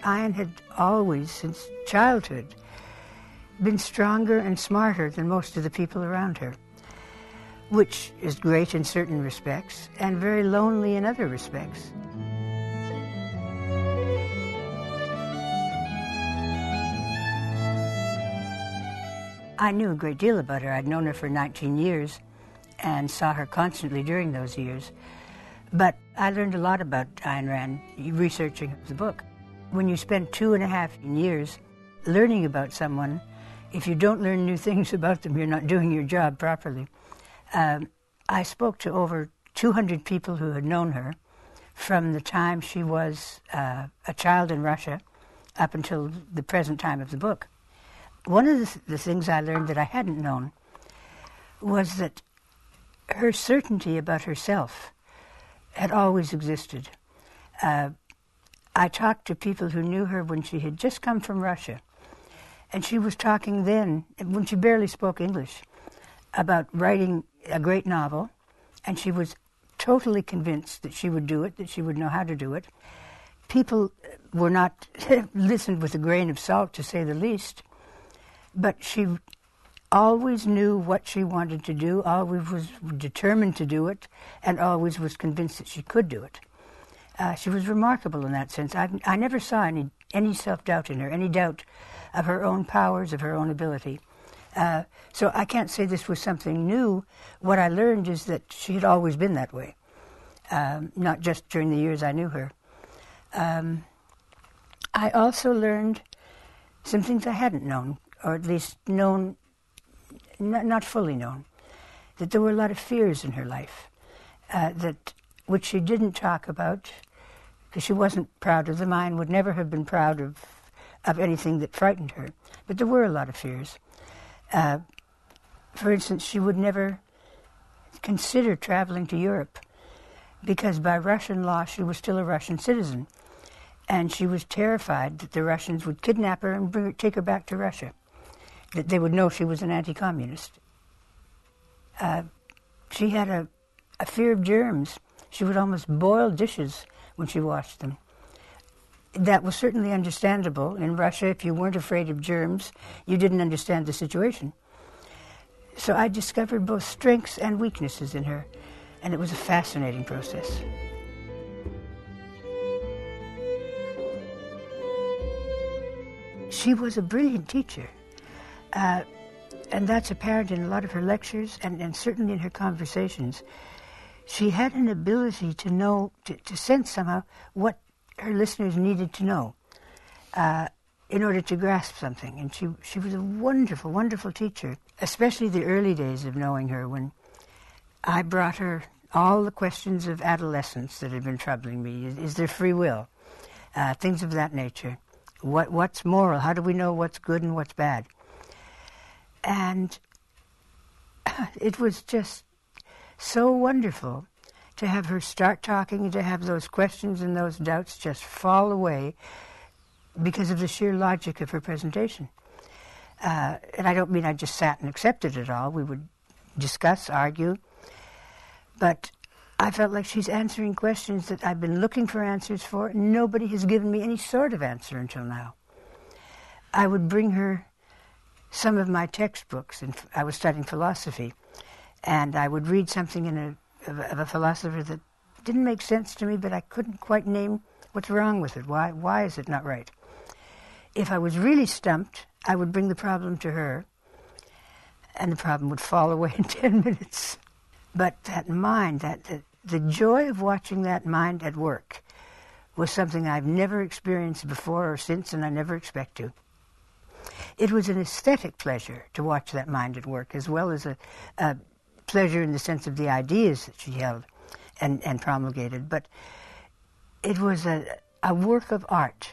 Ayn had always, since childhood, been stronger and smarter than most of the people around her, which is great in certain respects and very lonely in other respects. I knew a great deal about her. I'd known her for 19 years and saw her constantly during those years. But I learned a lot about Ayn Rand researching the book. When you spend 2.5 years learning about someone, if you don't learn new things about them, you're not doing your job properly. I spoke to over 200 people who had known her from the time she was a child in Russia up until the present time of the book. One of the things I learned that I hadn't known was that her certainty about herself had always existed. I talked to people who knew her when she had just come from Russia, and she was talking then, when she barely spoke English, about writing a great novel, and she was totally convinced that she would do it, that she would know how to do it. People were not listened with a grain of salt, to say the least, but she always knew what she wanted to do, always was determined to do it, and always was convinced that she could do it. She was remarkable in that sense. I never saw any self-doubt in her, any doubt of her own powers, of her own ability. So I can't say this was something new. What I learned is that she had always been that way, not just during the years I knew her. I also learned some things I hadn't known, or at least known, not fully known, that there were a lot of fears in her life, which she didn't talk about, because she wasn't proud of them. Ayn would never have been proud of anything that frightened her, but there were a lot of fears. For instance, she would never consider traveling to Europe, because by Russian law she was still a Russian citizen, and she was terrified that the Russians would kidnap her and take her back to Russia, that they would know she was an anti-communist. She had a fear of germs. She would almost boil dishes when she washed them. That was certainly understandable. In Russia, if you weren't afraid of germs, you didn't understand the situation. So I discovered both strengths and weaknesses in her, and it was a fascinating process. She was a brilliant teacher, and that's apparent in a lot of her lectures and certainly in her conversations. She had an ability to know, to sense somehow what her listeners needed to know in order to grasp something. And she was a wonderful, wonderful teacher, especially the early days of knowing her, when I brought her all the questions of adolescence that had been troubling me. Is there free will? Things of that nature. What's moral? How do we know what's good and what's bad? And it was just so wonderful to have her start talking and to have those questions and those doubts just fall away because of the sheer logic of her presentation. And I don't mean I just sat and accepted it all. We would discuss, argue. But I felt like she's answering questions that I've been looking for answers for. Nobody has given me any sort of answer until now. I would bring her some of my textbooks, and I was studying philosophy, and I would read something of a philosopher that didn't make sense to me, but I couldn't quite name what's wrong with it. Why is it not right? If I was really stumped, I would bring the problem to her, and the problem would fall away in 10 minutes. But that mind, the joy of watching that mind at work was something I've never experienced before or since, and I never expect to. It was an aesthetic pleasure to watch that mind at work, as well as a pleasure in the sense of the ideas that she held and promulgated. But it was a work of art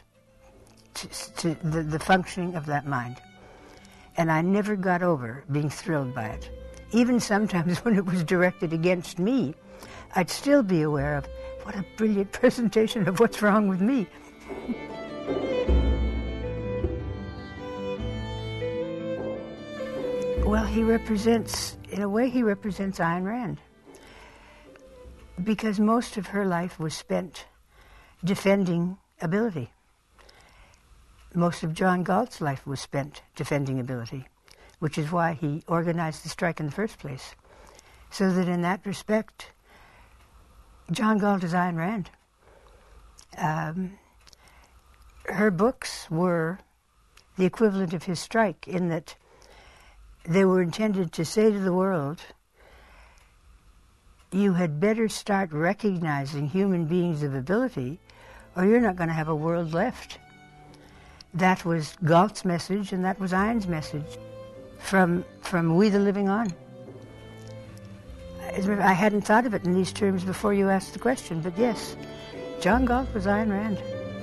to the functioning of that mind. And I never got over being thrilled by it. Even sometimes when it was directed against me, I'd still be aware of what a brilliant presentation of what's wrong with me. Well, in a way he represents Ayn Rand, because most of her life was spent defending ability. most of John Galt's life was spent defending ability, which is why he organized the strike in the first place. So that in that respect, John Galt is Ayn Rand. Her books were the equivalent of his strike in that they were intended to say to the world, you had better start recognizing human beings of ability or you're not going to have a world left. That was Galt's message, and that was Ayn's message from We the Living on. I hadn't thought of it in these terms before you asked the question, but yes, John Galt was Ayn Rand.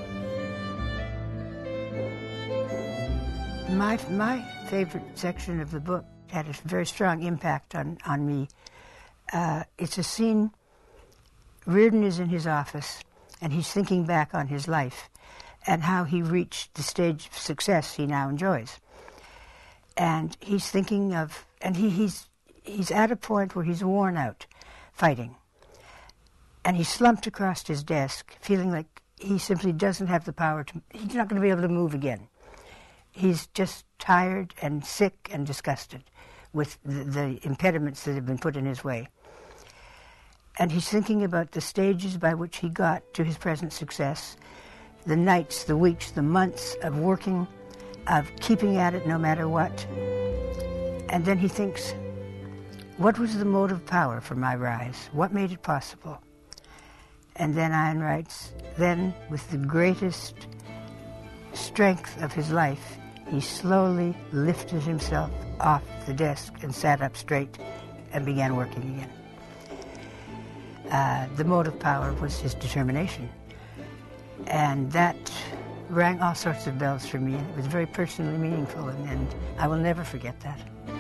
My favorite section of the book had a very strong impact on me. It's a scene, Reardon is in his office, and he's thinking back on his life and how he reached the stage of success he now enjoys. And he's thinking of, and he's at a point where he's worn out fighting. And he's slumped across his desk, feeling like he simply doesn't have the power to, he's not going to be able to move again. He's just tired and sick and disgusted with the impediments that have been put in his way. And he's thinking about the stages by which he got to his present success, the nights, the weeks, the months of working, of keeping at it no matter what. And then he thinks, what was the motive power for my rise? What made it possible? And then Ayn writes, then with the greatest strength of his life, he slowly lifted himself off the desk and sat up straight and began working again. The motive power was his determination. And that rang all sorts of bells for me, and it was very personally meaningful, and I will never forget that.